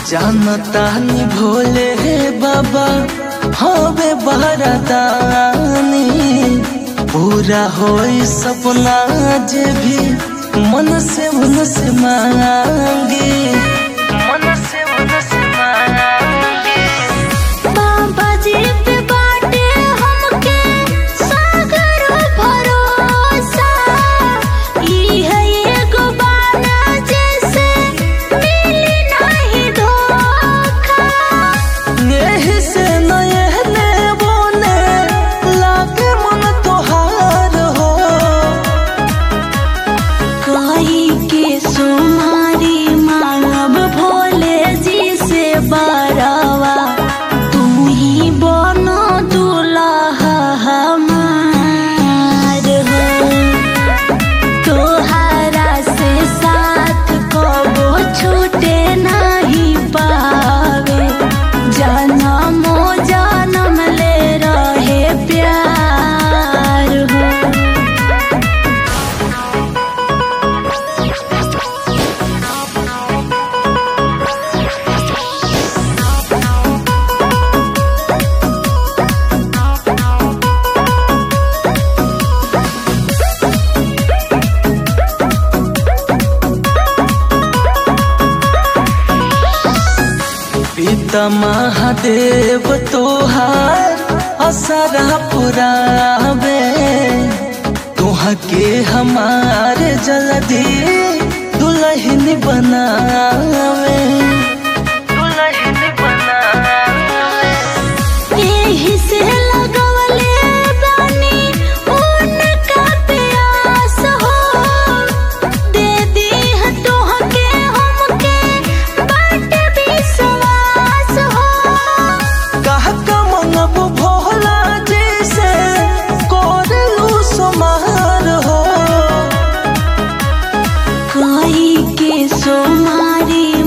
जानता नहीं भोले हे बाबा हवे बरदानी पूरा होई सपना जे भी मन से मांगे मन से मांगे। बाबा जी पे बाटे हमके सागर भरोसा ई है एगो बाना जैसे मिली नहीं धोखा। यही से नयने बोने लागे मन तोहार हो कही के सुमारी मांगब भोले जी से बरवा तू ही बनो दुल्हा हमार हो। तोहरा से साथ कबो छूटे नहीं पावे जन्मो जन्म ले रहे प्यार हो। पिता महादेव तोहार असरा पुरावे तुहा के हमार जल्दी दुल्हन बनावे एही से लगवले बानी उनका प्यास हो दे दी है तोहके हमके बाटे विश्वास हो। कहा मंगब भोला जैसे कोरलू समार हो कही के सोमारी